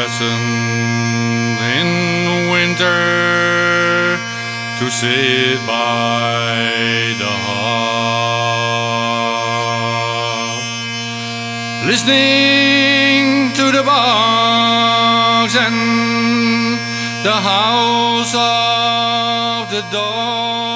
pleasant in winter to sit by the hearth, listening to the bugs and the house of the dog.